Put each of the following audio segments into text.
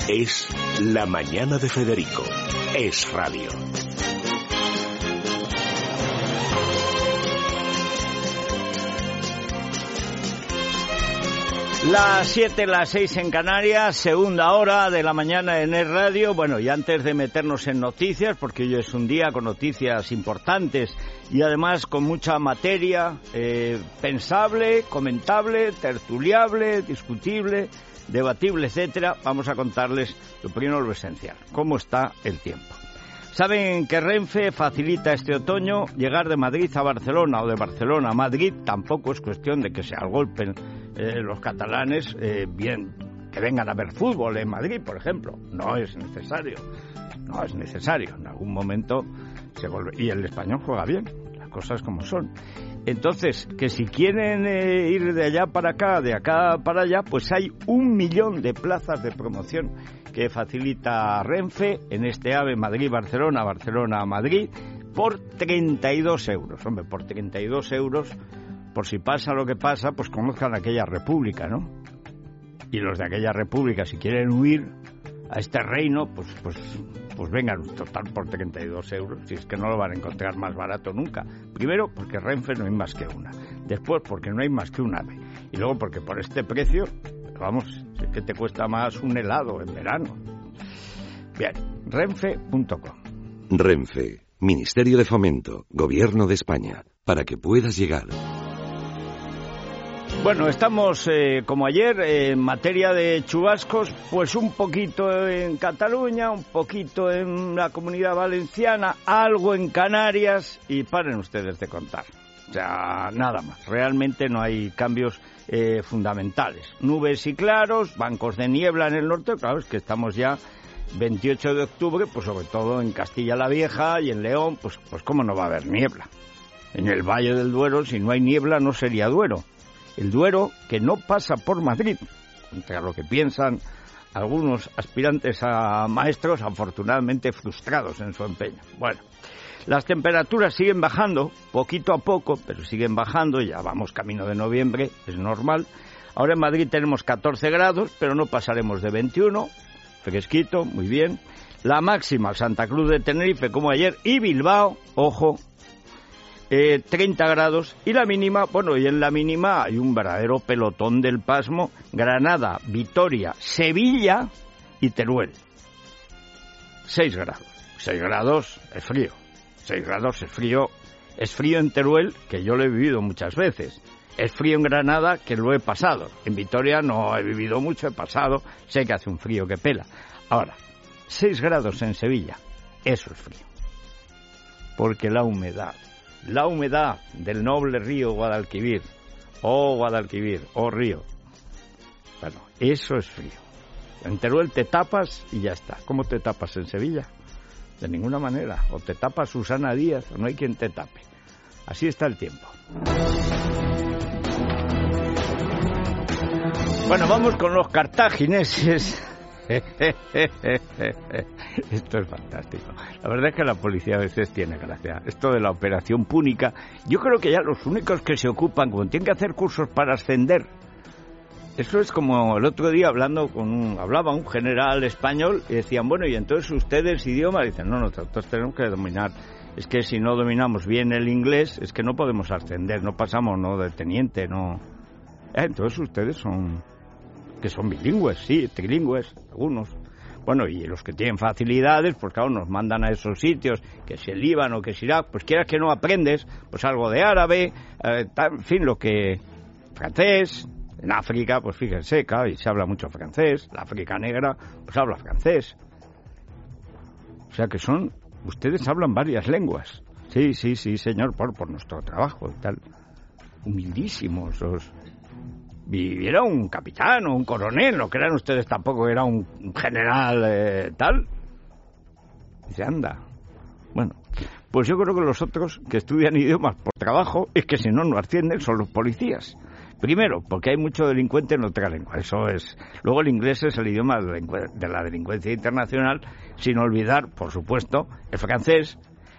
Es La Mañana de Federico. Es radio. Las 7, las 6 en Canarias, segunda hora de la mañana en Es Radio. Bueno, y antes de meternos en noticias, porque hoy es un día con noticias importantes y además con mucha materia pensable, comentable, tertuliable, discutible, debatible, etcétera, vamos a contarles lo primero, lo esencial, cómo está el tiempo. Saben que Renfe facilita este otoño llegar de Madrid a Barcelona o de Barcelona a Madrid. Tampoco es cuestión de que se agolpen los catalanes, bien, que vengan a ver fútbol en Madrid, por ejemplo. No es necesario. No es necesario. En algún momento se vuelve. Y el español juega bien, las cosas como son. Entonces, que si quieren ir de allá para acá, de acá para allá, pues hay 1 millón de plazas de promoción que facilita Renfe en este AVE Madrid-Barcelona, Barcelona-Madrid, por 32 euros. Hombre, por 32 euros, por si pasa lo que pasa, pues conozcan aquella república, ¿no? Y los de aquella república, si quieren huir a este reino, pues vengan, total, por 32 euros, si es que no lo van a encontrar más barato nunca. Primero, porque Renfe no hay más que una. Después, porque no hay más que un AVE. Y luego, porque por este precio, vamos, es que te cuesta más un helado en verano. Bien, renfe.com. Renfe, Ministerio de Fomento, Gobierno de España, para que puedas llegar. Bueno, estamos, como ayer, en materia de chubascos, pues un poquito en Cataluña, un poquito en la Comunidad Valenciana, algo en Canarias, y paren ustedes de contar. O sea, nada más. Realmente no hay cambios fundamentales. Nubes y claros, bancos de niebla en el norte, claro, es que estamos ya 28 de octubre, pues sobre todo en Castilla la Vieja y en León, pues cómo no va a haber niebla. En el Valle del Duero, si no hay niebla, no sería Duero. El Duero que no pasa por Madrid, contra lo que piensan algunos aspirantes a maestros, afortunadamente frustrados en su empeño. Bueno, las temperaturas siguen bajando, poquito a poco, pero siguen bajando, ya vamos camino de noviembre, es normal. Ahora en Madrid tenemos 14 grados, pero no pasaremos de 21, fresquito, muy bien. La máxima, Santa Cruz de Tenerife, como ayer, y Bilbao, ojo, 30 grados, y la mínima, bueno, y en la mínima hay un verdadero pelotón del pasmo: Granada, Vitoria, Sevilla y Teruel. 6 grados. 6 grados es frío. 6 grados es frío. Es frío en Teruel, que yo lo he vivido muchas veces. Es frío en Granada, que lo he pasado. En Vitoria no he vivido mucho, he pasado. Sé que hace un frío que pela. Ahora, 6 grados en Sevilla, eso es frío. Porque la humedad del noble río Guadalquivir, oh río, bueno, eso es frío. En Teruel te tapas y ya está. ¿Cómo te tapas en Sevilla? De ninguna manera. O te tapa Susana Díaz, o no hay quien te tape. Así está el tiempo. Bueno, vamos con los cartagineses. Esto es fantástico. La verdad es que la policía a veces tiene gracia. Esto de la operación púnica, yo creo que ya los únicos que se ocupan, como tienen que hacer cursos para ascender, eso es como el otro día hablaba un general español y decían, bueno, y entonces ustedes idioma, dicen, no, nosotros tenemos que dominar, es que si no dominamos bien el inglés, es que no podemos ascender, no pasamos de teniente, no. Entonces ustedes son bilingües, sí, trilingües, algunos. Bueno, y los que tienen facilidades, pues claro, nos mandan a esos sitios, que si el Líbano, que si Irak, pues quieras que no aprendes, pues algo de árabe, en fin, francés. En África, pues fíjense, claro, y se habla mucho francés. La África negra, pues habla francés. O sea que ustedes hablan varias lenguas. Sí, señor, por nuestro trabajo y tal. Humildísimos. Y era un capitán o un coronel, no crean ustedes tampoco era un general tal. Dice, anda. Bueno, pues yo creo que los otros que estudian idiomas por trabajo, es que si no ascienden, son los policías. Primero, porque hay mucho delincuente en otra lengua, eso es. Luego el inglés es el idioma de la delincuencia internacional, sin olvidar, por supuesto, el francés.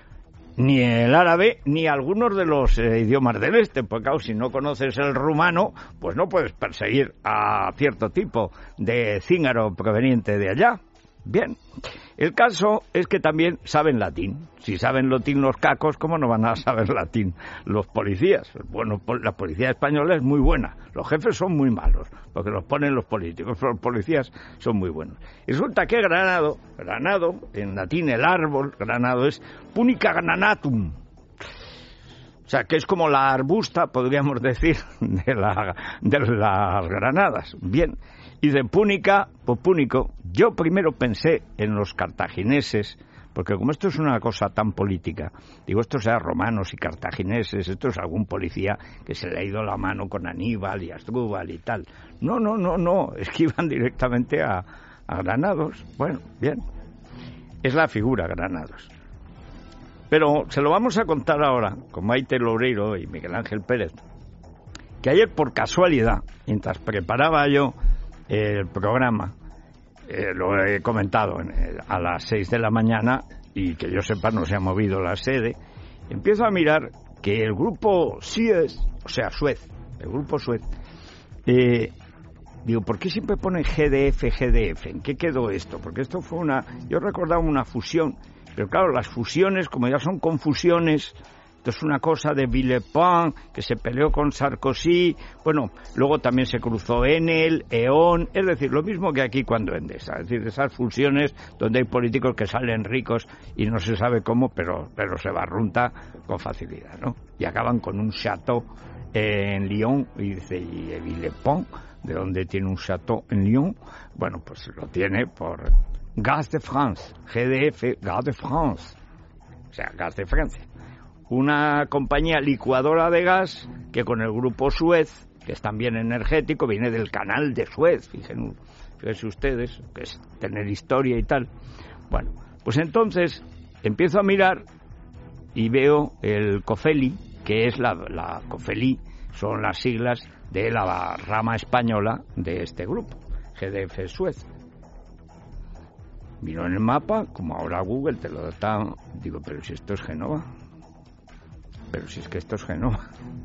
ni el árabe, ni algunos de los idiomas del este, porque claro, si no conoces el rumano, pues no puedes perseguir a cierto tipo de cíngaro proveniente de allá. Bien, el caso es que también saben latín. Si saben latín los cacos, ¿cómo no van a saber latín los policías? Bueno, la policía española es muy buena, los jefes son muy malos, porque los ponen los políticos, pero los policías son muy buenos. Y resulta que granado, en latín el árbol, granado es punica granatum. O sea, que es como la arbusta, podríamos decir, de las granadas. Bien. Y de púnica, pues púnico, yo primero pensé en los cartagineses, porque como esto es una cosa tan política, digo, esto sea romanos y cartagineses, esto es algún policía que se le ha ido la mano con Aníbal y Asdrúbal y tal. No, es que iban directamente a Granados. Bueno, bien, es la figura Granados. Pero se lo vamos a contar ahora, con Maite Loureiro y Miguel Ángel Pérez, que ayer por casualidad, mientras preparaba yo el programa, lo he comentado a las 6 de la mañana y que yo sepa no se ha movido la sede, empiezo a mirar que el grupo Suez, el grupo Suez, digo, ¿por qué siempre ponen GDF? ¿En qué quedó esto? Porque esto fue yo recordaba una fusión, pero claro, las fusiones, como ya son confusiones, esto es una cosa de Villepin, que se peleó con Sarkozy, bueno, luego también se cruzó Enel, E.ON, es decir, lo mismo que aquí cuando Endesa, es decir, esas fusiones donde hay políticos que salen ricos y no se sabe cómo, pero se barrunta con facilidad, ¿no? Y acaban con un chateau en Lyon, y dice, ¿y Villepin? ¿De dónde tiene un chateau en Lyon? Bueno, pues lo tiene por Gaz de France, GDF, Gaz de France, o sea, Gas de Francia. Una compañía licuadora de gas que con el grupo Suez, que es también energético, viene del canal de Suez, fíjense ustedes, que es tener historia y tal. Bueno, pues entonces empiezo a mirar y veo el COFELI, que es la COFELI, son las siglas de la rama española de este grupo, GDF Suez. Miro en el mapa, como ahora Google te lo da, digo, pero si esto es Génova. Pero si es que esto es Génova.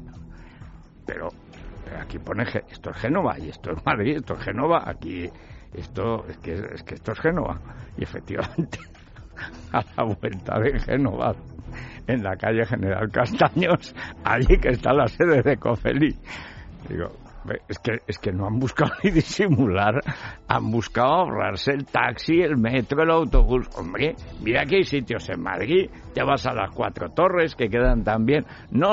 Pero aquí pone esto es Génova y esto es Madrid, esto es Génova, aquí esto es que esto es Génova. Y efectivamente, a la vuelta de Génova, en la calle General Castaños, allí que está la sede de COFELI. Digo, es que no han buscado ni disimular, han buscado ahorrarse el taxi, el metro, el autobús. Hombre, mira que hay sitios en Madrid, te vas a las Cuatro Torres que quedan también. No,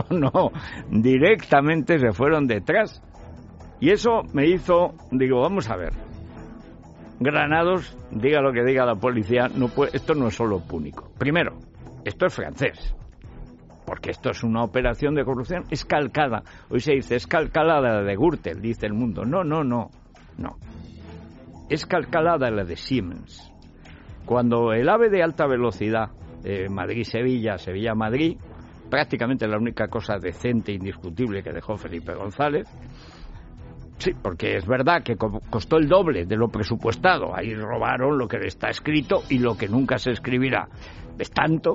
directamente se fueron detrás. Y eso me hizo, digo, vamos a ver, Granados, diga lo que diga la policía, esto no es solo púnico. Primero, esto es francés. Porque esto es una operación de corrupción escalcada. Hoy se dice escalcada la de Gürtel, dice El Mundo. No. Escalcalada la de Siemens. Cuando el AVE de alta velocidad, Madrid-Sevilla, Sevilla-Madrid, prácticamente la única cosa decente e indiscutible que dejó Felipe González, sí, porque es verdad que costó el doble de lo presupuestado. Ahí robaron lo que está escrito y lo que nunca se escribirá. Es tanto.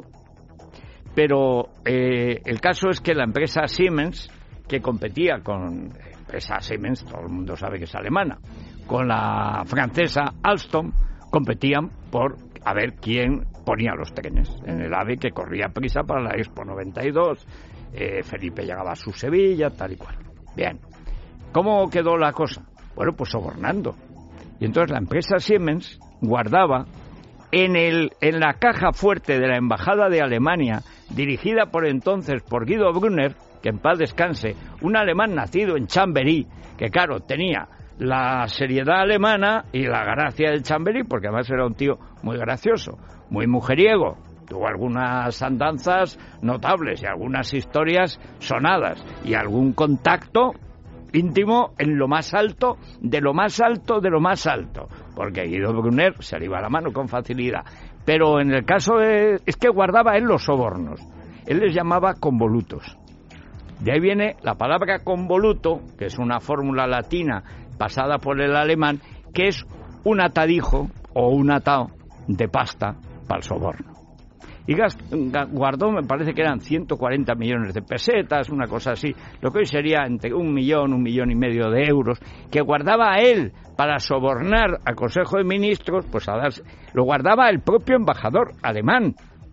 Pero el caso es que la empresa Siemens, que competía con empresa Siemens, todo el mundo sabe que es alemana, con la francesa Alstom, competían por a ver quién ponía los trenes en el AVE que corría prisa para la Expo 92. Felipe llegaba a su Sevilla, tal y cual. Bien, ¿cómo quedó la cosa? Bueno, pues sobornando. Y entonces la empresa Siemens guardaba en la caja fuerte de la Embajada de Alemania, dirigida por Guido Brunner, que en paz descanse, un alemán nacido en Chamberí, que claro, tenía la seriedad alemana y la gracia del Chamberí, porque además era un tío muy gracioso, muy mujeriego, tuvo algunas andanzas notables y algunas historias sonadas y algún contacto íntimo en lo más alto, de lo más alto, de lo más alto, porque Guido Brunner se le iba la mano con facilidad. Pero en el caso es que guardaba él los sobornos. Él les llamaba convolutos. De ahí viene la palabra convoluto, que es una fórmula latina pasada por el alemán, que es un atadijo o un atao de pasta para el soborno. y guardó, me parece que eran 140 millones de pesetas, una cosa así, lo que hoy sería entre 1 millón, 1,5 millones de euros, que guardaba él para sobornar al Consejo de Ministros, pues lo guardaba el propio embajador alemán,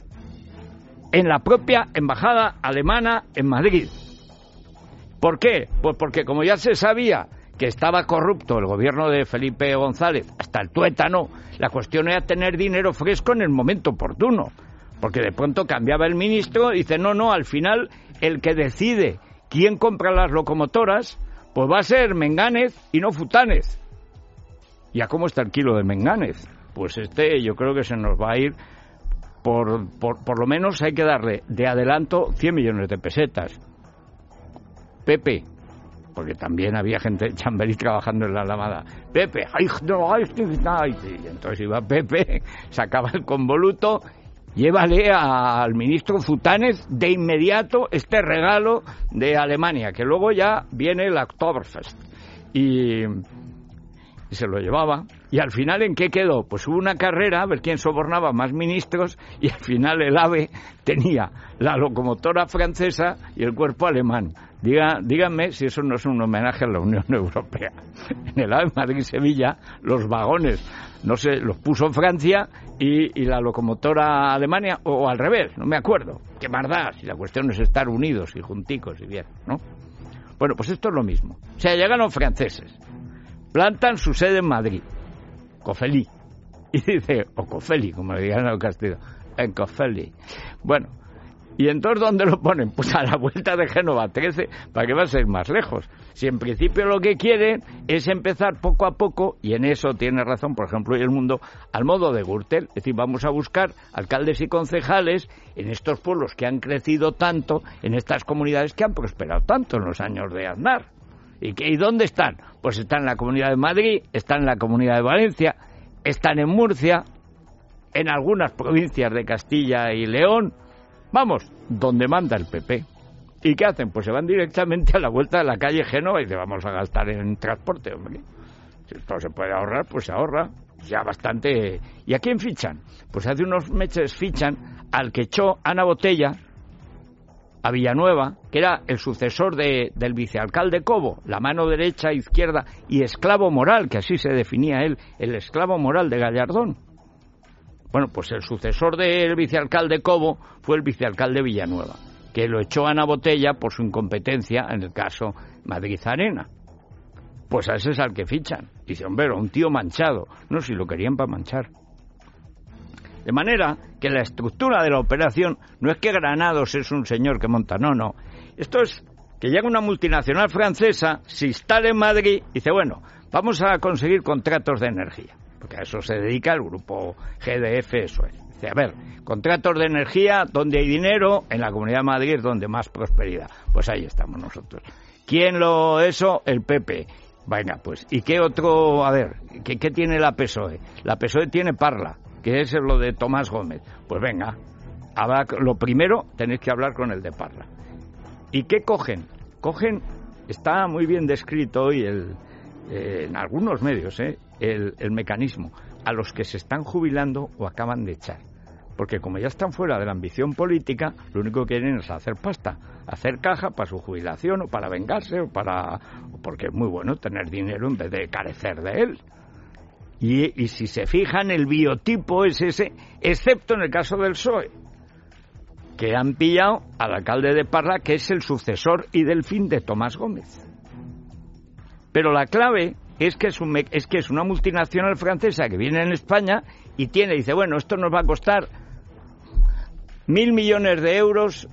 en la propia embajada alemana en Madrid. ¿Por qué? Pues porque como ya se sabía que estaba corrupto el gobierno de Felipe González hasta el tuétano, la cuestión era tener dinero fresco en el momento oportuno, porque de pronto cambiaba el ministro y dice, no, al final el que decide quién compra las locomotoras, pues va a ser Mengánez y no Futánez. ¿Y a cómo está el kilo de Mengánez? Pues yo creo que se nos va a ir, por lo menos hay que darle de adelanto 100 millones de pesetas. Pepe, porque también había gente de Chamberí trabajando en la Alameda. Pepe, y entonces iba Pepe, sacaba el convoluto, llévale al ministro Futánez de inmediato este regalo de Alemania, que luego ya viene el Oktoberfest. Y se lo llevaba. Y al final, ¿en qué quedó? Pues hubo una carrera a ver quién sobornaba más ministros, y al final el AVE tenía la locomotora francesa y el cuerpo alemán. Díganme si eso no es un homenaje a la Unión Europea. En el AVE Madrid-Sevilla, los vagones, no sé, los puso Francia y la locomotora Alemania, o al revés, no me acuerdo. ¿Qué más da? Si la cuestión es estar unidos y junticos y bien, ¿no? Bueno, pues esto es lo mismo. O sea, llegan los franceses, plantan su sede en Madrid, Cofeli, y dice, o Cofeli, como le digan en castellano, en Cofeli. Bueno, ¿y entonces dónde lo ponen? Pues a la vuelta de Génova 13, ¿para qué va a ser más lejos? Si en principio lo que quieren es empezar poco a poco, y en eso tiene razón, por ejemplo, hoy El Mundo, al modo de Gürtel, es decir, vamos a buscar alcaldes y concejales en estos pueblos que han crecido tanto, en estas comunidades que han prosperado tanto en los años de Aznar. ¿Y dónde están? Pues están en la Comunidad de Madrid, están en la Comunidad de Valencia, están en Murcia, en algunas provincias de Castilla y León, vamos, donde manda el PP. ¿Y qué hacen? Pues se van directamente a la vuelta de la calle Génova y dicen, vamos a gastar en transporte, hombre. Si esto se puede ahorrar, pues se ahorra. Ya bastante. ¿Y a quién fichan? Pues hace unos meses fichan al que echó Ana Botella a Villanueva, que era el sucesor del vicealcalde Cobo, la mano derecha, izquierda y esclavo moral, que así se definía él, el esclavo moral de Gallardón. Bueno, pues el sucesor del vicealcalde Cobo fue el vicealcalde Villanueva, que lo echó Ana Botella por su incompetencia en el caso Madrid Arena. Pues a ese es al que fichan. Dice, hombre, un tío manchado. No, si lo querían para manchar. De manera que la estructura de la operación no es que Granados es un señor que monta, no. Esto es que llega una multinacional francesa, se instala en Madrid y dice, bueno, vamos a conseguir contratos de energía, porque a eso se dedica el grupo GDF, eso es. Dice, a ver, contratos de energía, donde hay dinero, en la Comunidad de Madrid es donde más prosperidad. Pues ahí estamos nosotros. ¿Quién eso? El PP. Venga, pues, ¿y qué otro? A ver, ¿qué tiene la PSOE? La PSOE tiene Parla, que es lo de Tomás Gómez. Pues venga, lo primero tenéis que hablar con el de Parla. ¿Y qué cogen? Está muy bien descrito hoy en algunos medios, el mecanismo, a los que se están jubilando o acaban de echar. Porque como ya están fuera de la ambición política, lo único que quieren es hacer pasta, hacer caja para su jubilación o para vengarse porque es muy bueno tener dinero en vez de carecer de él. Y si se fijan, el biotipo es ese, excepto en el caso del PSOE, que han pillado al alcalde de Parla, que es el sucesor y delfín de Tomás Gómez. Pero la clave es que es una multinacional francesa que viene en España y dice, bueno, esto nos va a costar 1.000 millones de euros,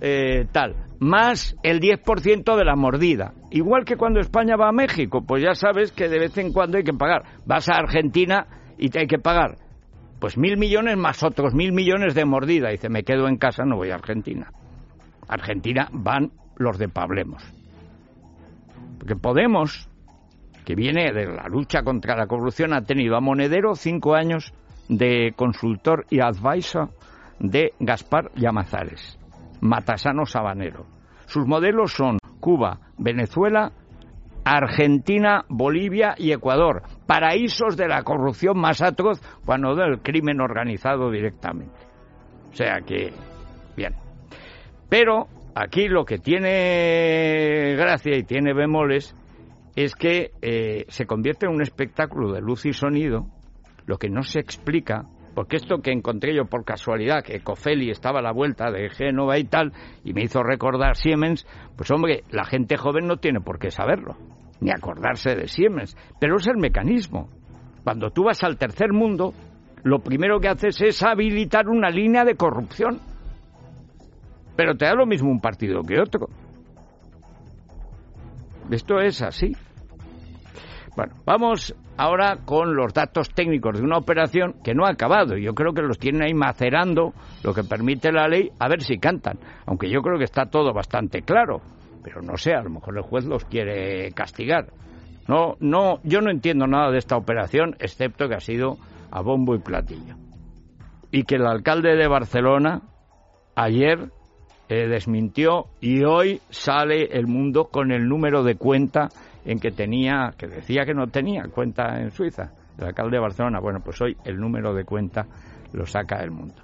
más el 10% de la mordida. Igual que cuando España va a México, pues ya sabes que de vez en cuando hay que pagar. Vas a Argentina y te hay que pagar, pues 1.000 millones más otros 1.000 millones de mordida. Dice, me quedo en casa, no voy a Argentina. Argentina van los de Pablemos. Porque Podemos, que viene de la lucha contra la corrupción, ha tenido a Monedero 5 años de consultor y advisor de Gaspar Llamazares, Matasano Sabanero. Sus modelos son Cuba, Venezuela, Argentina, Bolivia y Ecuador, paraísos de la corrupción más atroz, cuando del crimen organizado directamente. O sea que, bien. Pero aquí lo que tiene gracia y tiene bemoles es que se convierte en un espectáculo de luz y sonido, lo que no se explica, porque esto que encontré yo por casualidad, que Cofelli estaba a la vuelta de Génova y tal, y me hizo recordar Siemens, pues hombre, la gente joven no tiene por qué saberlo, ni acordarse de Siemens, pero es el mecanismo. Cuando tú vas al tercer mundo, lo primero que haces es habilitar una línea de corrupción. Pero te da lo mismo un partido que otro. Esto es así. Bueno, vamos ahora con los datos técnicos de una operación que no ha acabado. Yo creo que los tienen ahí macerando, lo que permite la ley, a ver si cantan. Aunque yo creo que está todo bastante claro. Pero no sé, a lo mejor el juez los quiere castigar. No, yo no entiendo nada de esta operación, excepto que ha sido a bombo y platillo. Y que el alcalde de Barcelona ayer desmintió, y hoy sale El Mundo con el número de cuenta en que decía que no tenía cuenta en Suiza, el alcalde de Barcelona. Bueno, pues hoy el número de cuenta lo saca El Mundo.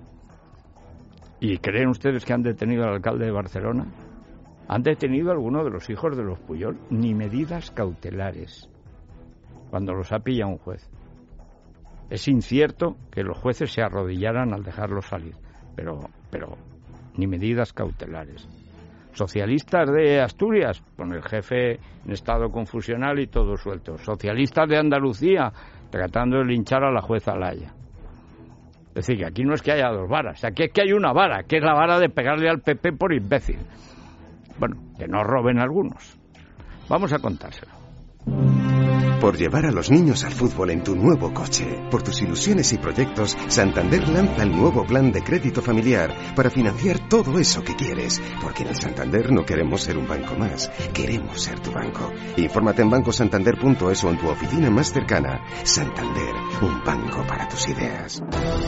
¿Y creen ustedes que han detenido al alcalde de Barcelona? Han detenido a alguno de los hijos de los Pujol, ni medidas cautelares, cuando los ha pillado un juez. Es incierto que los jueces se arrodillaran al dejarlos salir, pero ni medidas cautelares. Socialistas de Asturias, con el jefe en estado confusional y todo suelto. Socialistas de Andalucía, tratando de linchar a la jueza Laya. Es decir, que aquí no es que haya dos varas, aquí es que hay una vara, que es la vara de pegarle al PP por imbécil. Bueno, que no roben algunos. Vamos a contárselo. Por llevar a los niños al fútbol en tu nuevo coche. Por tus ilusiones y proyectos, Santander lanza el nuevo plan de crédito familiar para financiar todo eso que quieres. Porque en el Santander no queremos ser un banco más, queremos ser tu banco. Infórmate en bancosantander.es o en tu oficina más cercana. Santander, un banco para tus ideas.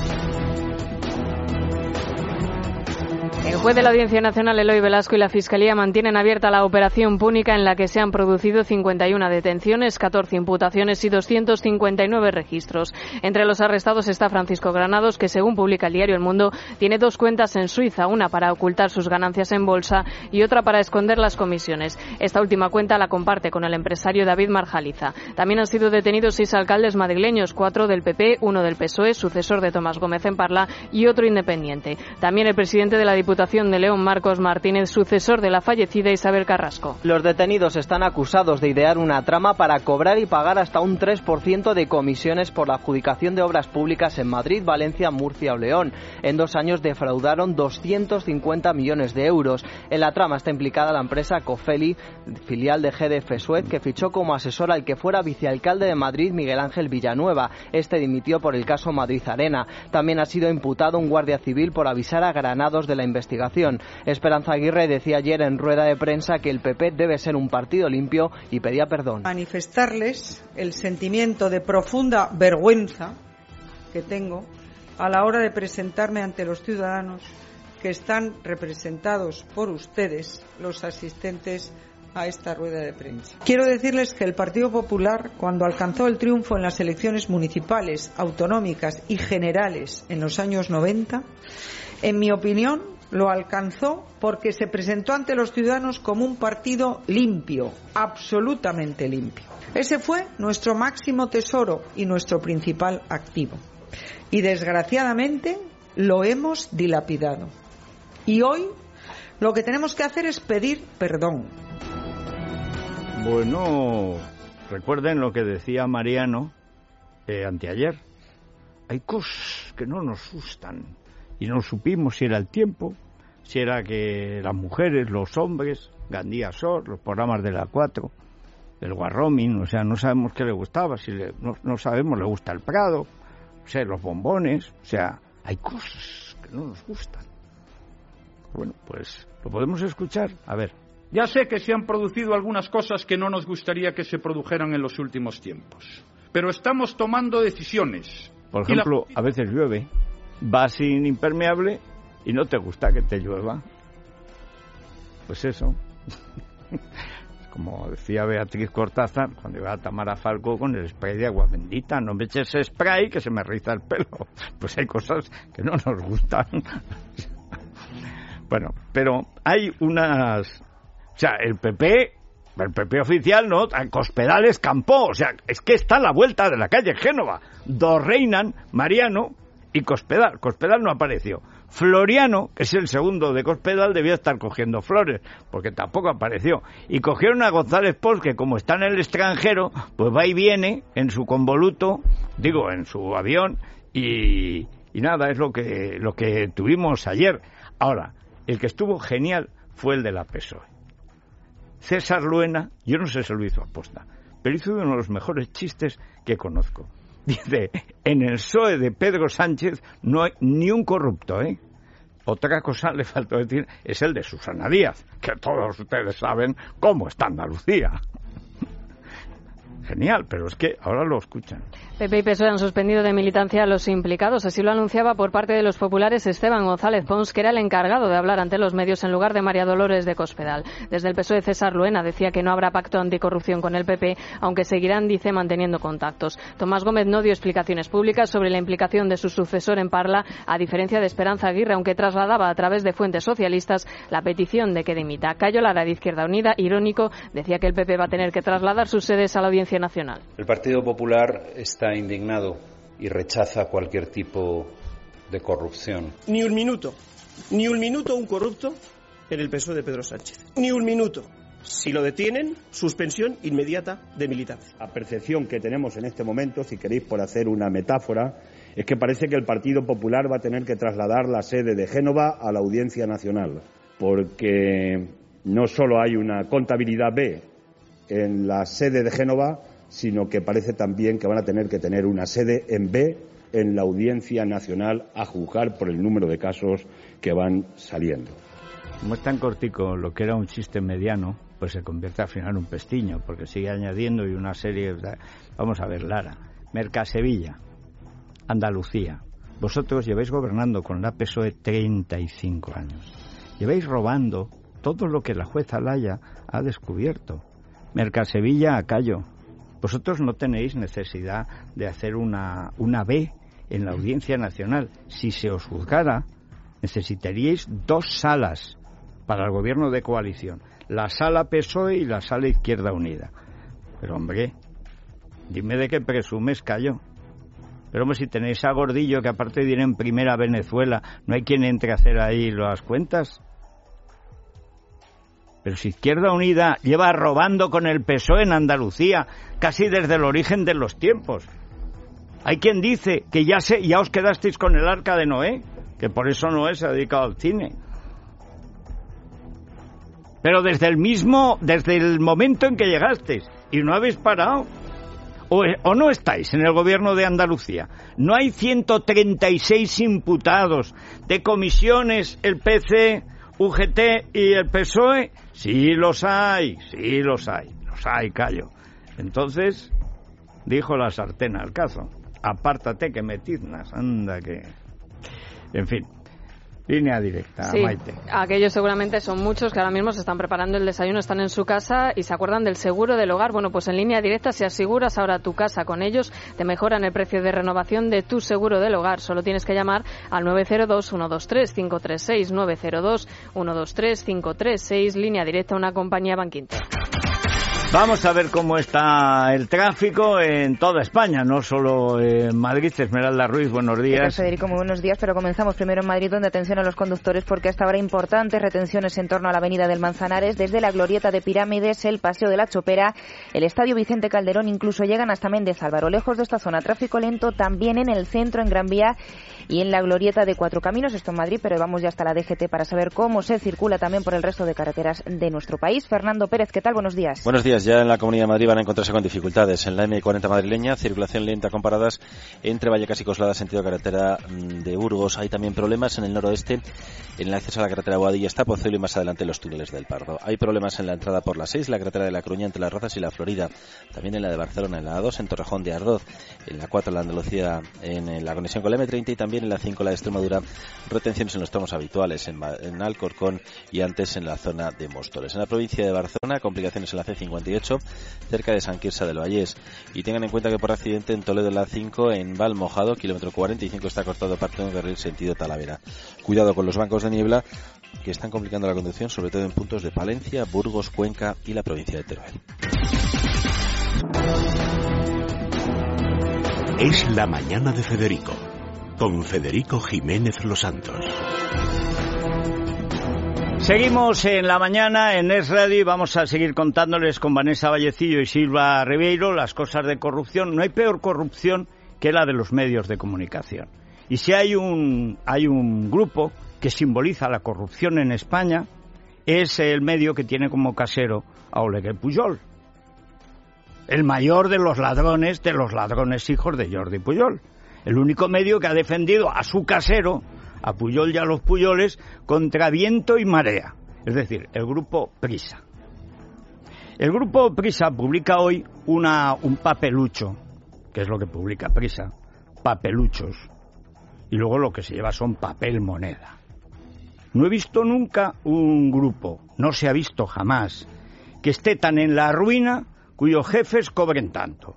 El juez de la Audiencia Nacional, Eloy Velasco, y la Fiscalía mantienen abierta la operación Púnica, en la que se han producido 51 detenciones, 14 imputaciones y 259 registros. Entre los arrestados está Francisco Granados, que según publica el diario El Mundo, tiene 2 cuentas en Suiza, una para ocultar sus ganancias en bolsa y otra para esconder las comisiones. Esta última cuenta la comparte con el empresario David Marjaliza. También han sido detenidos 6 alcaldes madrileños, 4 del PP, 1 del PSOE, sucesor de Tomás Gómez en Parla, y otro independiente. También el presidente de la Diputación de León, Marcos Martínez, sucesor de la fallecida Isabel Carrasco. Los detenidos están acusados de idear una trama para cobrar y pagar hasta un 3% de comisiones por la adjudicación de obras públicas en Madrid, Valencia, Murcia o León. En 2 años defraudaron 250 millones de euros. En la trama está implicada la empresa Cofelli, filial de GDF Suez, que fichó como asesor al que fuera vicealcalde de Madrid, Miguel Ángel Villanueva. Este dimitió por el caso Madrid Arena. También ha sido imputado un guardia civil por avisar a Granados de la investigación. Esperanza Aguirre decía ayer en rueda de prensa que el PP debe ser un partido limpio y pedía perdón. Manifestarles el sentimiento de profunda vergüenza que tengo a la hora de presentarme ante los ciudadanos que están representados por ustedes, los asistentes a esta rueda de prensa. Quiero decirles que el Partido Popular, cuando alcanzó el triunfo en las elecciones municipales, autonómicas y generales en los años 90, en mi opinión, lo alcanzó porque se presentó ante los ciudadanos como un partido limpio, absolutamente limpio. Ese fue nuestro máximo tesoro y nuestro principal activo. Y desgraciadamente lo hemos dilapidado. Y hoy lo que tenemos que hacer es pedir perdón. Bueno, recuerden lo que decía Mariano anteayer. Hay cosas que no nos gustan. Y no supimos si era el tiempo, si era que las mujeres, los hombres, Gandía Sor, los programas de la 4, el Guarromin, o sea, no sabemos qué le gustaba, no sabemos, le gusta el Prado, o sea, los bombones, o sea, hay cosas que no nos gustan. Bueno, pues lo podemos escuchar, a ver. Ya sé que se han producido algunas cosas que no nos gustaría que se produjeran en los últimos tiempos, pero estamos tomando decisiones. Por ejemplo, a veces llueve. Vas sin impermeable y no te gusta que te llueva. Pues eso. como decía Beatriz Cortázar, cuando iba a Tamara Falcó con el spray de agua bendita, no me eches spray que se me riza el pelo. Pues hay cosas que no nos gustan. Bueno, pero hay unas... O sea, el PP oficial, ¿no? Cospedal escampó, o sea, es que está a la vuelta de la calle Génova. Reinan, Mariano y Cospedal. Cospedal no apareció. Floriano, que es el segundo de Cospedal, debía estar cogiendo flores, porque tampoco apareció. Y cogieron a González Pons, que como está en el extranjero, pues va y viene en su convoluto, digo, en su avión, y nada, es lo que tuvimos ayer. Ahora, el que estuvo genial fue el de la PSOE. César Luena, yo no sé si lo hizo aposta, pero hizo uno de los mejores chistes que conozco. Dice, en el PSOE de Pedro Sánchez no hay ni un corrupto, ¿eh? Otra cosa le faltó decir, es el de Susana Díaz, que todos ustedes saben cómo está Andalucía. Genial, pero es que ahora lo escuchan. PP y PSOE han suspendido de militancia a los implicados. Así lo anunciaba por parte de los populares Esteban González Pons, que era el encargado de hablar ante los medios en lugar de María Dolores de Cospedal. Desde el PSOE, César Luena decía que no habrá pacto anticorrupción con el PP, aunque seguirán, dice, manteniendo contactos. Tomás Gómez no dio explicaciones públicas sobre la implicación de su sucesor en Parla, a diferencia de Esperanza Aguirre, aunque trasladaba a través de fuentes socialistas la petición de que dimita. Cayo Lara, de Izquierda Unida, irónico, decía que el PP va a tener que trasladar sus sedes a la Audiencia Nacional. El Partido Popular está indignado y rechaza cualquier tipo de corrupción. Ni un minuto un corrupto en el PSOE de Pedro Sánchez. Ni un minuto. Si lo detienen, suspensión inmediata de militancia. La percepción que tenemos en este momento, si queréis por hacer una metáfora, es que parece que el Partido Popular va a tener que trasladar la sede de Génova a la Audiencia Nacional, porque no solo hay una contabilidad B en la sede de Génova, sino que parece también que van a tener que tener una sede en B en la Audiencia Nacional a juzgar por el número de casos que van saliendo. Como es tan cortico lo que era un chiste mediano, pues se convierte al final en un pestiño, porque sigue añadiendo y una serie... Vamos a ver, Lara, Mercasevilla, Andalucía. Vosotros lleváis gobernando con la PSOE 35 años. Lleváis robando todo lo que la jueza Alaya ha descubierto. Mercasevilla, a Cayo. Vosotros no tenéis necesidad de hacer una B en la Audiencia Nacional. Si se os juzgara, necesitaríais 2 salas para el gobierno de coalición. La sala PSOE y la sala Izquierda Unida. Pero, hombre, dime de qué presumes, Cayo. Pero, hombre, si tenéis a Gordillo, que aparte de ir en primera a Venezuela, no hay quien entre a hacer ahí las cuentas. Pero si Izquierda Unida lleva robando con el PSOE en Andalucía casi desde el origen de los tiempos. Hay quien dice que ya os quedasteis con el Arca de Noé, que por eso Noé se ha dedicado al cine. Pero desde el momento en que llegasteis, y no habéis parado, o no estáis en el gobierno de Andalucía. No hay 136 imputados de comisiones, el PC, UGT y el PSOE. Sí los hay, Cayo. Entonces, dijo la sartén al cazo, apártate que me tiznas, anda que... En fin, línea directa, sí, Maite. Aquellos seguramente son muchos que ahora mismo se están preparando el desayuno, están en su casa y se acuerdan del seguro del hogar. Bueno, pues en línea directa, si aseguras ahora tu casa con ellos, te mejoran el precio de renovación de tu seguro del hogar. Solo tienes que llamar al 902-123-536, 902-123-536, línea directa, una compañía Bankinter. Vamos a ver cómo está el tráfico en toda España, no solo en Madrid. Esmeralda Ruiz, buenos días. Federico, muy buenos días, pero comenzamos primero en Madrid, donde atención a los conductores, porque hasta ahora importantes retenciones en torno a la avenida del Manzanares, desde la Glorieta de Pirámides, el Paseo de la Chopera, el Estadio Vicente Calderón, incluso llegan hasta Méndez Álvaro. Lejos de esta zona, tráfico lento también en el centro, en Gran Vía y en la Glorieta de Cuatro Caminos, esto en Madrid, pero vamos ya hasta la DGT para saber cómo se circula también por el resto de carreteras de nuestro país. Fernando Pérez, ¿qué tal? Buenos días. Buenos días. quienes ya en la Comunidad de Madrid van a encontrarse con dificultades. En la M40 madrileña, circulación lenta con paradas entre Vallecas y Coslada, sentido carretera de Burgos. Hay también problemas en el noroeste, en el acceso a la carretera de Boadilla hasta Pozuelo y más adelante los túneles del Pardo. Hay problemas en la entrada por la 6, la carretera de La Coruña entre Las Rozas y La Florida. También en la de Barcelona, en la A2, en Torrejón de Ardoz. En la 4, la Andalucía, en la conexión con la M30 y también en la 5, la de Extremadura. Retenciones en los tramos habituales, en Alcorcón y antes en la zona de Móstoles. En la provincia de Barcelona, complicaciones en la C58, cerca de Sant Quirze del Vallès. Y tengan en cuenta que por accidente en Toledo, la 5, en Valmojado, kilómetro 45, está cortado parte de un carril sentido Talavera. Cuidado con los bancos de niebla que están complicando la conducción, sobre todo en puntos de Palencia, Burgos, Cuenca y la provincia de Teruel. Es la mañana de Federico, con Federico Jiménez Los Santos. Seguimos en la mañana en Es Radio y vamos a seguir contándoles con Vanessa Vallecillo y Silva Ribeiro las cosas de corrupción. No hay peor corrupción que la de los medios de comunicación. Y si hay un grupo que simboliza la corrupción en España, es el medio que tiene como casero a Oleguer Pujol, el mayor de los ladrones hijos de Jordi Pujol. El único medio que ha defendido a su casero, a Pujol y a los Pujoles, contra viento y marea, es decir, el grupo Prisa. El grupo Prisa publica hoy un papelucho, que es lo que publica Prisa, papeluchos, y luego lo que se lleva son papel moneda. No he visto nunca un grupo, no se ha visto jamás, que esté tan en la ruina cuyos jefes cobren tanto.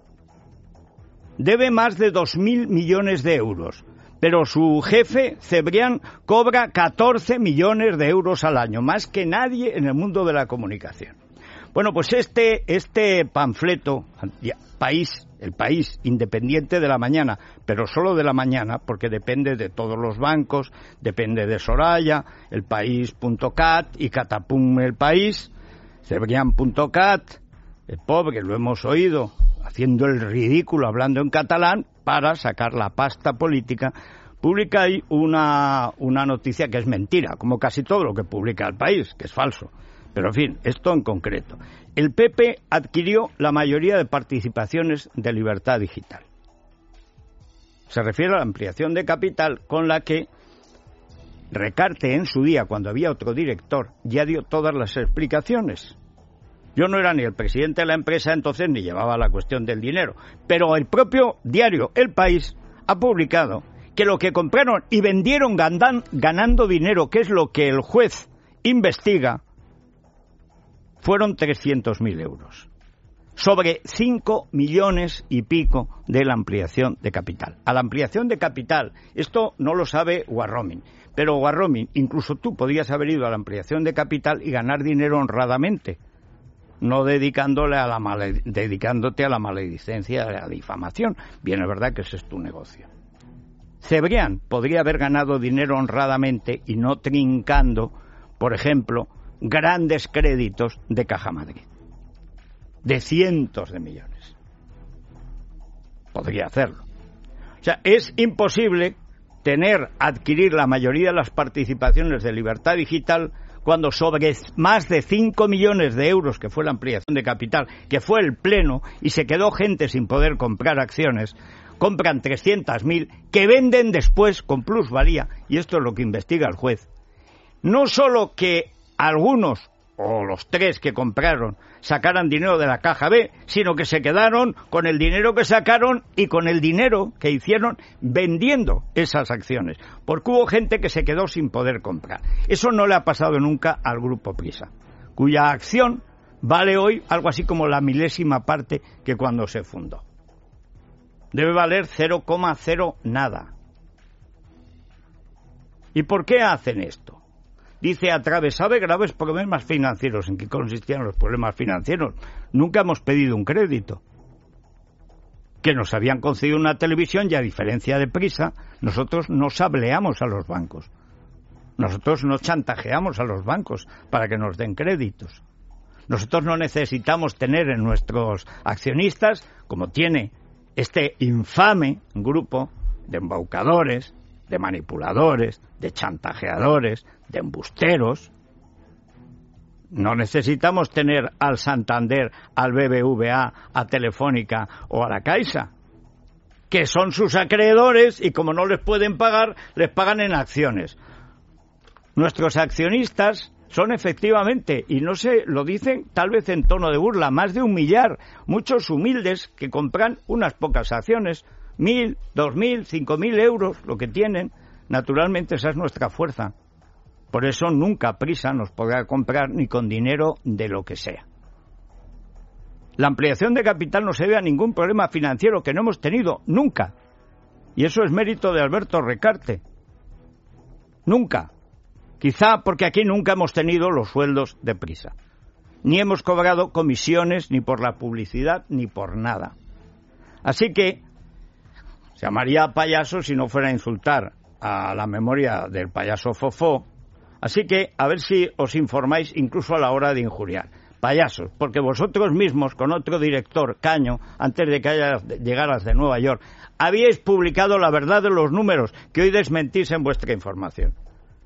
Debe más de 2.000 millones de euros, pero su jefe, Cebrián, cobra 14 millones de euros al año, más que nadie en el mundo de la comunicación. Bueno, pues este panfleto, El País, independiente de La Mañana, pero solo de La Mañana, porque depende de todos los bancos, depende de Soraya, elpaís.cat y Catapum El País, Cebrián.cat, el pobre, lo hemos oído, haciendo el ridículo, hablando en catalán, para sacar la pasta política, publica ahí una noticia que es mentira, como casi todo lo que publica El País, que es falso. Pero, en fin, esto en concreto. El PP adquirió la mayoría de participaciones de Libertad Digital. Se refiere a la ampliación de capital con la que Recarte en su día, cuando había otro director, ya dio todas las explicaciones. Yo no era ni el presidente de la empresa entonces ni llevaba la cuestión del dinero, pero el propio diario El País ha publicado que lo que compraron y vendieron ganando dinero, que es lo que el juez investiga, fueron 300.000 euros. Sobre 5 millones y pico de la ampliación de capital. A la ampliación de capital, esto no lo sabe Warromin, pero Warromin, incluso tú podías haber ido a la ampliación de capital y ganar dinero honradamente, no dedicándote a la maledicencia, a la difamación. Bien, es verdad que ese es tu negocio. Cebrián podría haber ganado dinero honradamente y no trincando, por ejemplo, grandes créditos de Caja Madrid, de cientos de millones. Podría hacerlo. O sea, es imposible adquirir la mayoría de las participaciones de Libertad Digital cuando sobre más de 5 millones de euros, que fue la ampliación de capital, que fue el pleno, y se quedó gente sin poder comprar acciones, compran 300.000, que venden después con plusvalía, y esto es lo que investiga el juez. No solo que algunos, o los 3 que compraron, sacaran dinero de la caja B, sino que se quedaron con el dinero que sacaron y con el dinero que hicieron vendiendo esas acciones, porque hubo gente que se quedó sin poder comprar. Eso no le ha pasado nunca al Grupo Prisa, cuya acción vale hoy algo así como la milésima parte que cuando se fundó. Debe valer 0,0 nada. ¿Y por qué hacen esto? Dice, atravesaba graves problemas financieros. ¿En qué consistían los problemas financieros? Nunca hemos pedido un crédito. Que nos habían concedido una televisión y, a diferencia de Prisa, nosotros no sableamos a los bancos. Nosotros no chantajeamos a los bancos para que nos den créditos. Nosotros no necesitamos tener en nuestros accionistas, como tiene este infame grupo de embaucadores, de manipuladores, de chantajeadores, de embusteros, No necesitamos tener al Santander, al BBVA, a Telefónica o a la Caixa, que son sus acreedores y como no les pueden pagar, les pagan en acciones. Nuestros accionistas son efectivamente, y no se lo dicen tal vez en tono de burla, más de 1 millar, muchos humildes que compran unas pocas acciones, 1.000, 2.000, 5.000 euros, lo que tienen. Naturalmente esa es nuestra fuerza. Por eso nunca Prisa nos podrá comprar ni con dinero de lo que sea. La ampliación de capital no se debe a ningún problema financiero que no hemos tenido nunca. Y eso es mérito de Alberto Recarte. Nunca. Quizá porque aquí nunca hemos tenido los sueldos de Prisa. Ni hemos cobrado comisiones ni por la publicidad ni por nada. Así que se llamaría payaso si no fuera a insultar a la memoria del payaso Fofó. Así que a ver si os informáis incluso a la hora de injuriar. Payasos, porque vosotros mismos, con otro director, Caño, antes de que llegaras de Nueva York, habíais publicado la verdad de los números que hoy desmentís en vuestra información.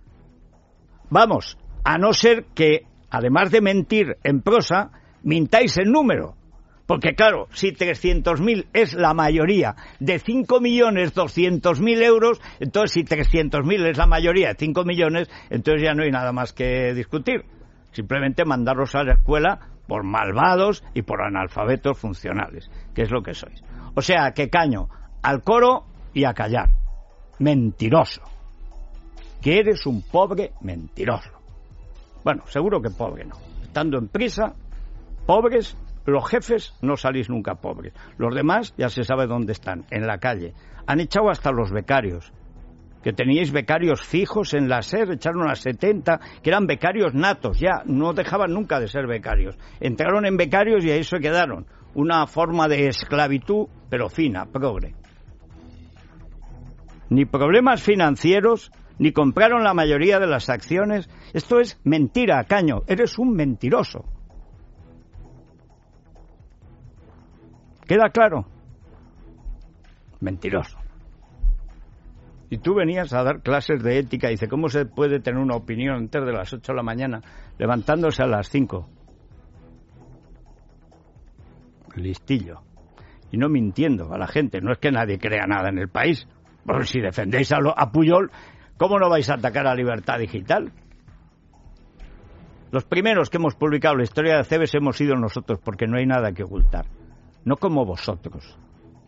Vamos, a no ser que, además de mentir en prosa, mintáis el número. Porque claro, si 300.000 es la mayoría de 5.200.000 euros, entonces si 300.000 es la mayoría de 5 millones, entonces ya no hay nada más que discutir. Simplemente mandarlos a la escuela por malvados y por analfabetos funcionales, que es lo que sois. O sea, que Caño, al coro y a callar. Mentiroso. Que eres un pobre mentiroso. Bueno, seguro que pobre no. Estando en Prisa, pobres, los jefes no salís nunca pobres. Los demás ya se sabe dónde están, en la calle. Han echado hasta los becarios. Que teníais becarios fijos en la SER, echaron a 70, que eran becarios natos, ya no dejaban nunca de ser becarios. Entraron en becarios y ahí se quedaron. Una forma de esclavitud, pero fina, progre. Ni problemas financieros, ni compraron la mayoría de las acciones. Esto es mentira, Caño, eres un mentiroso. ¿Queda claro? Mentiroso. Y tú venías a dar clases de ética y dice, ¿cómo se puede tener una opinión antes de las 8 de la mañana levantándose a las 5? Listillo. Y no mintiendo a la gente. No es que nadie crea nada en el país. Bueno, si defendéis a Pujol, ¿cómo no vais a atacar a Libertad Digital? Los primeros que hemos publicado la historia de Cebes hemos sido nosotros, porque no hay nada que ocultar. No como vosotros.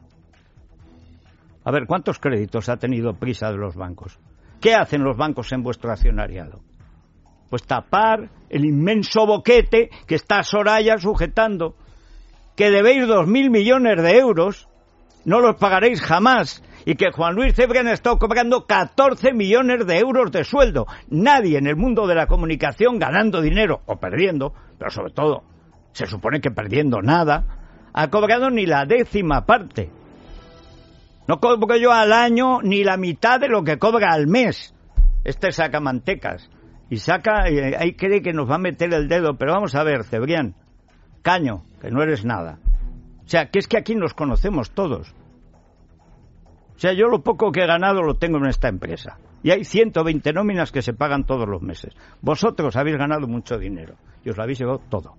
A ver, ¿cuántos créditos ha tenido Prisa de los bancos? ¿Qué hacen los bancos en vuestro accionariado? Pues tapar el inmenso boquete que está Soraya sujetando. Que debéis 2.000 millones de euros, no los pagaréis jamás. Y que Juan Luis Cebrián ha estado cobrando 14 millones de euros de sueldo. Nadie en el mundo de la comunicación ganando dinero, o perdiendo, pero sobre todo, se supone que perdiendo nada, ha cobrado ni la 10ª parte. No cobro yo al año ni la mitad de lo que cobra al mes. Este saca mantecas. Y ahí cree que nos va a meter el dedo. Pero vamos a ver, Cebrián, Caño, que no eres nada. O sea, que es que aquí nos conocemos todos. O sea, yo lo poco que he ganado lo tengo en esta empresa. Y hay 120 nóminas que se pagan todos los meses. Vosotros habéis ganado mucho dinero. Y os lo habéis llevado todo.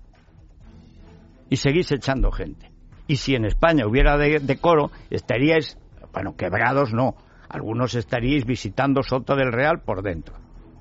Y seguís echando gente. Y si en España hubiera decoro, estaríais, bueno, quebrados no, algunos estaríais visitando Soto del Real por dentro.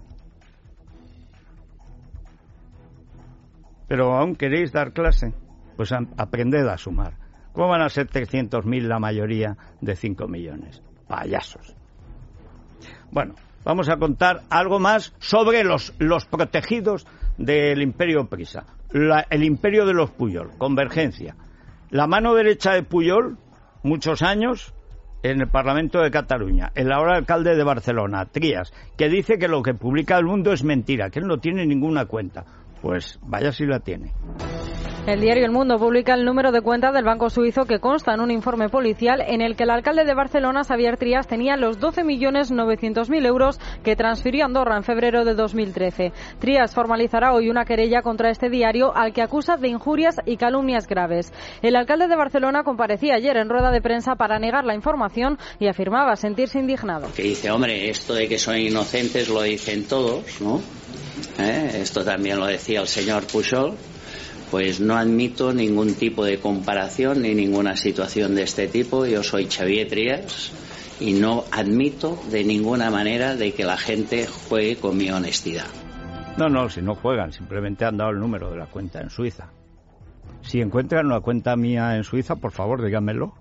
Pero aún queréis dar clase, pues aprended a sumar. ¿Cómo van a ser 300.000 la mayoría de 5 millones? Payasos. Bueno, vamos a contar algo más sobre los protegidos del Imperio Prisa. El imperio de los Pujol, Convergencia. La mano derecha de Pujol, muchos años, en el Parlamento de Cataluña. El ahora alcalde de Barcelona, Trias, que dice que lo que publica El Mundo es mentira, que él no tiene ninguna cuenta. Pues vaya si la tiene. El diario El Mundo publica el número de cuenta del banco suizo que consta en un informe policial en el que el alcalde de Barcelona, Xavier Trias, tenía los 12.900.000 euros que transfirió a Andorra en febrero de 2013. Trias formalizará hoy una querella contra este diario al que acusa de injurias y calumnias graves. El alcalde de Barcelona comparecía ayer en rueda de prensa para negar la información y afirmaba sentirse indignado. Que dice, hombre, esto de que son inocentes lo dicen todos, ¿no? esto también lo decía el señor Pujol, pues no admito ningún tipo de comparación ni ninguna situación de este tipo. Yo soy Xavier Trias y no admito de ninguna manera de que la gente juegue con mi honestidad. No, si no juegan, simplemente han dado el número de la cuenta en Suiza. Si encuentran una cuenta mía en Suiza, por favor, díganmelo.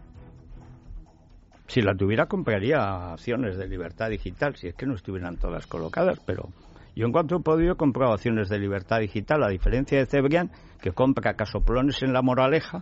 Si la tuviera, compraría acciones de Libertad Digital, si es que no estuvieran todas colocadas, pero yo en cuanto he podido he comprado acciones de Libertad Digital, a diferencia de Cebrián, que compra casoplones en La Moraleja.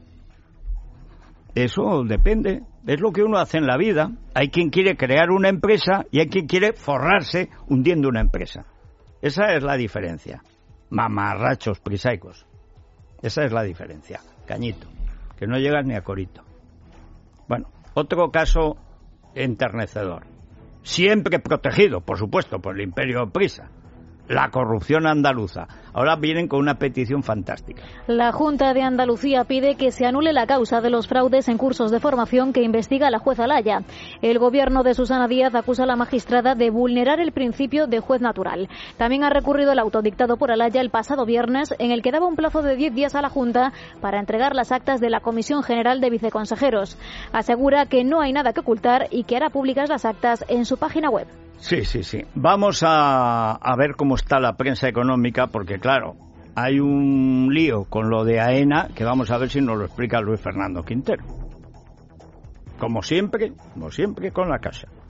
Eso depende, es lo que uno hace en la vida. Hay quien quiere crear una empresa y hay quien quiere forrarse hundiendo una empresa. Esa es la diferencia. Mamarrachos prisaicos. Esa es la diferencia. Cañito, que no llegas ni a corito. Bueno, otro caso enternecedor. Siempre protegido, por supuesto, por el imperio Prisa. La corrupción andaluza. Ahora vienen con una petición fantástica. La Junta de Andalucía pide que se anule la causa de los fraudes en cursos de formación que investiga la jueza Laya. El gobierno de Susana Díaz acusa a la magistrada de vulnerar el principio de juez natural. También ha recurrido el auto dictado por Alaya el pasado viernes, en el que daba un plazo de 10 días a la Junta para entregar las actas de la Comisión General de Viceconsejeros. Asegura que no hay nada que ocultar y que hará públicas las actas en su página web. Sí. Vamos a ver cómo está la prensa económica, porque claro, hay un lío con lo de AENA que vamos a ver si nos lo explica Luis Fernando Quintero. Como siempre con la Caixa.